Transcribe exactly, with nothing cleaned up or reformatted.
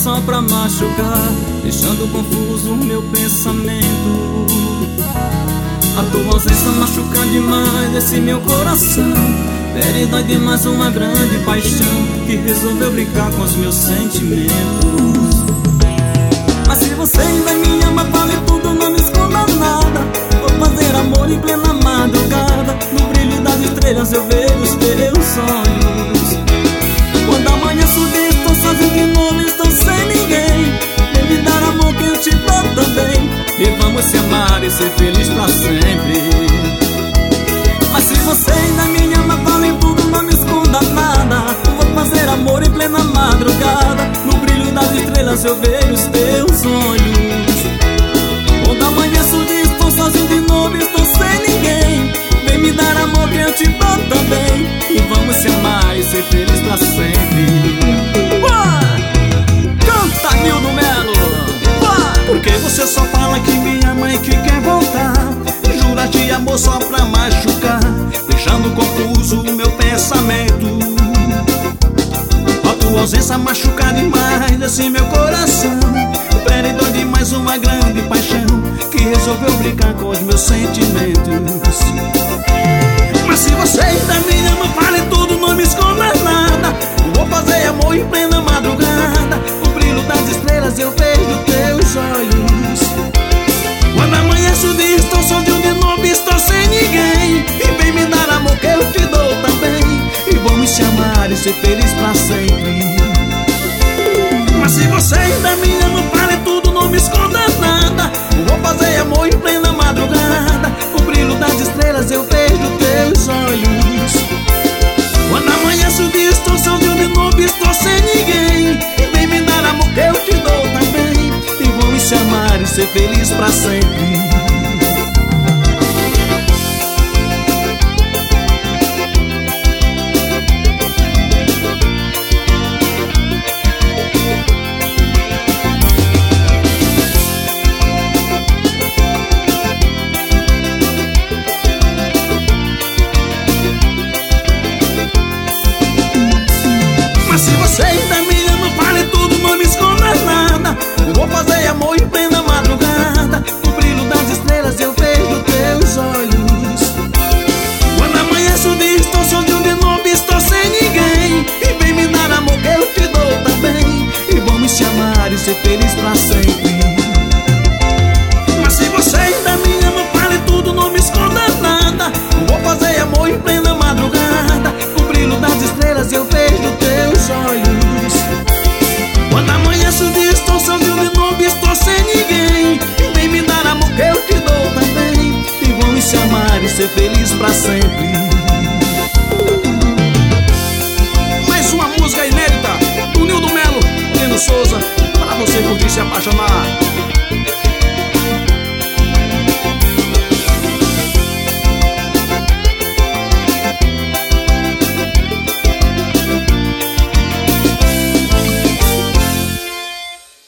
só pra machucar, deixando confuso o meu pensamento. A tua ausência machuca demais esse meu coração. Pera, dói demais uma grande paixão que resolveu brincar com os meus sentimentos. Mas se você ainda me ama, fale tudo, não me esconda nada. Vou fazer amor em plena madrugada. No brilho das estrelas eu vejo os teus sonhos. Quando amanhã subir, estou sozinho de novo, estou sem ninguém. Vem me dar amor que eu te dou também, e vamos se amar e ser feliz pra sempre. Mas se você ainda me ama, fale tudo, não me esconda nada. Vou fazer amor em plena madrugada. No brilho das estrelas eu vejo os teus olhos. Quando amanhã subir, estou sozinho de novo, estou sem ninguém. Vem me dar amor que eu te dou também, e vamos se amar e ser feliz pra sempre. Ué! Canta, Nildo Melo! Porque você só fala que me ama e que quer voltar. Jura de amor só pra machucar, deixando confuso o meu pensamento. A tua ausência machuca demais esse meu coração. Pera, dói demais uma grande paixão que resolveu brincar com os meus sentimentos. Mas se você ainda me ama, fale tudo, não me esconda nada. Vou fazer amor em plena madrugada. O brilho das estrelas eu vejo teus olhos. Quando amanhece o dia, estou sozinho de novo, estou sem ninguém. E vem me dar amor que eu te dou também, e vamos se amar e ser feliz pra sempre. Mas se você ainda me ama, fale tudo, não me esconda nada. Vou fazer amor em plena madrugada. O brilho das estrelas eu vejo teus olhos. Quando amanhece o dia, estou sozinho de novo, estou sem ninguém. E vem me dar amor que eu te dou também, e vamos se amar e ser feliz pra sempre. Mas se você ainda me ama, fale tudo, não me esconda nada. Vou fazer amor em plena madrugada. O brilho das estrelas eu vejo teus olhos. Quando amanhece o dia, estou sozinho de novo, estou sem ninguém. E vem me dar amor que eu te dou também, e vamos se amar e ser feliz pra sempre. Mas se você ainda me ama, fale tudo, não me esconda nada. Vou fazer amor em plena madrugada. O brilho das estrelas eu vejo teus olhos. Quando amanhece o dia, estou sozinho de novo, estou sem ninguém. E vem me dar amor que eu te dou também, e vamos se amar e ser feliz pra sempre. Mais uma música inédita do Nildo Melo, Nino Souza, pra você curtir e se apaixonar.